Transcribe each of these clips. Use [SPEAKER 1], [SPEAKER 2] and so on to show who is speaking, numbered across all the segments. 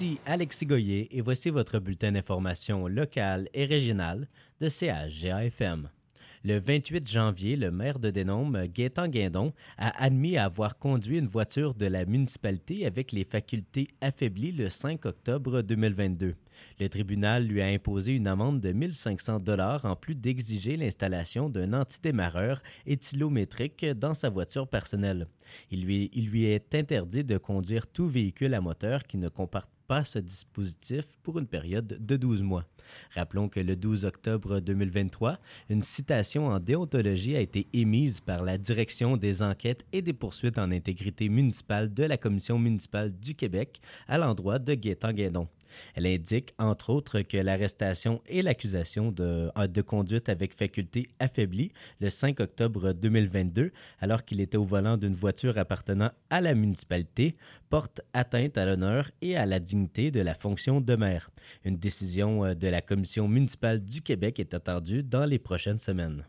[SPEAKER 1] Ici Alexis Goyer et voici votre bulletin d'information locale et régionale de CHGA-FM. Le 28 janvier, le maire de Denôme, Gaétan Guindon, a admis avoir conduit une voiture de la municipalité avec les facultés affaiblies le 5 octobre 2022. Le tribunal lui a imposé une amende de 1 500 $ en plus d'exiger l'installation d'un antidémarreur éthylométrique dans sa voiture personnelle. Il lui est interdit de conduire tout véhicule à moteur qui ne comporte pas ce dispositif pour une période de 12 mois. Rappelons que le 12 octobre 2023, une citation en déontologie a été émise par la Direction des enquêtes et des poursuites en intégrité municipale de la Commission municipale du Québec à l'endroit de Gaétan Guindon. Elle indique, entre autres, que l'arrestation et l'accusation de conduite avec faculté affaiblie le 5 octobre 2022, alors qu'il était au volant d'une voiture appartenant à la municipalité, porte atteinte à l'honneur et à la dignité de la fonction de maire. Une décision de la Commission municipale du Québec est attendue dans les prochaines semaines.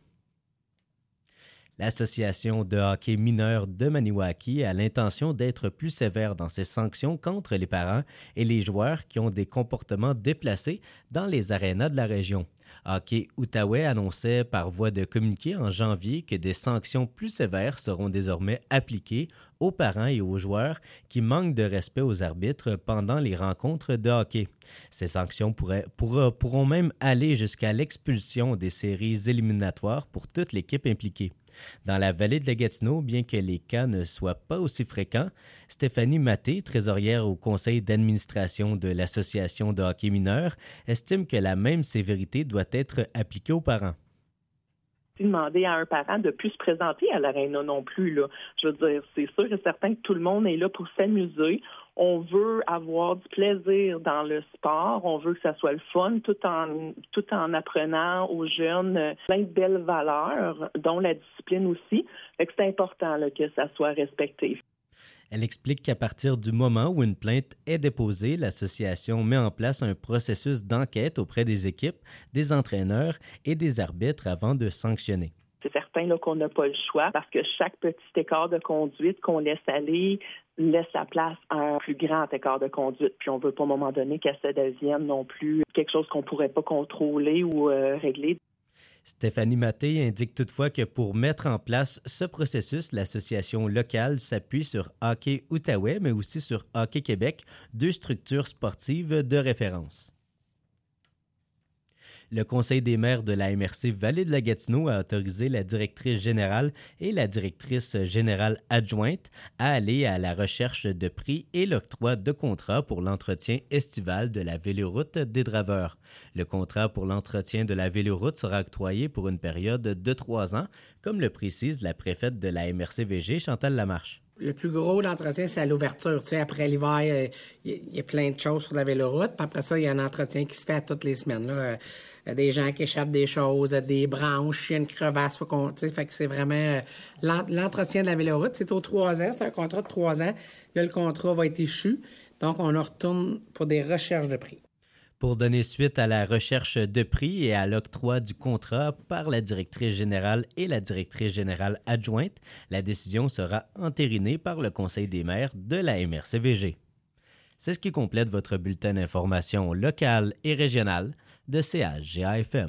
[SPEAKER 1] L'Association de hockey mineur de Maniwaki a l'intention d'être plus sévère dans ses sanctions contre les parents et les joueurs qui ont des comportements déplacés dans les arénas de la région. Hockey Outaouais annonçait par voie de communiqué en janvier que des sanctions plus sévères seront désormais appliquées aux parents et aux joueurs qui manquent de respect aux arbitres pendant les rencontres de hockey. Ces sanctions pourront même aller jusqu'à l'expulsion des séries éliminatoires pour toute l'équipe impliquée. Dans la vallée de la Gatineau, bien que les cas ne soient pas aussi fréquents, Stéphanie Maté, trésorière au conseil d'administration de l'Association de hockey mineur, estime que la même sévérité doit être appliquée aux parents.
[SPEAKER 2] Demander à un parent de ne plus se présenter à l'aréna non plus, là. Je veux dire, c'est sûr et certain que tout le monde est là pour s'amuser. On veut avoir du plaisir dans le sport. On veut que ça soit le fun tout en apprenant aux jeunes plein de belles valeurs, dont la discipline aussi. Fait que c'est important là, que ça soit respecté.
[SPEAKER 1] Elle explique qu'à partir du moment où une plainte est déposée, l'association met en place un processus d'enquête auprès des équipes, des entraîneurs et des arbitres avant de sanctionner.
[SPEAKER 2] C'est certain là, qu'on n'a pas le choix parce que chaque petit écart de conduite qu'on laisse aller laisse la place à un plus grand écart de conduite. Puis on ne veut pas à un moment donné que ça devienne non plus quelque chose qu'on ne pourrait pas contrôler ou régler.
[SPEAKER 1] Stéphanie Maté indique toutefois que pour mettre en place ce processus, l'association locale s'appuie sur Hockey Outaouais, mais aussi sur Hockey Québec, deux structures sportives de référence. Le Conseil des maires de la MRC Vallée de la Gatineau a autorisé la directrice générale et la directrice générale adjointe à aller à la recherche de prix et l'octroi de contrats pour l'entretien estival de la véloroute des Draveurs. Le contrat pour l'entretien de la véloroute sera octroyé pour une période de 3 ans, comme le précise la préfète de la MRC-VG, Chantal Lamarche.
[SPEAKER 3] Le plus gros d'entretien, c'est à l'ouverture. Tu sais, après l'hiver, il y a plein de choses sur la véloroute. Puis après ça, il y a un entretien qui se fait à toutes les semaines. Là. Des gens qui échappent des choses, des branches, il y a une crevasse. Fait que c'est vraiment... l'entretien de la véloroute, c'est aux 3 ans. C'est un contrat de 3 ans. Là, le contrat va être échu. Donc, on en retourne pour des recherches de prix.
[SPEAKER 1] Pour donner suite à la recherche de prix et à l'octroi du contrat par la directrice générale et la directrice générale adjointe, la décision sera entérinée par le Conseil des maires de la MRC-VG. C'est ce qui complète votre bulletin d'information locale et régionale de CHGA-FM.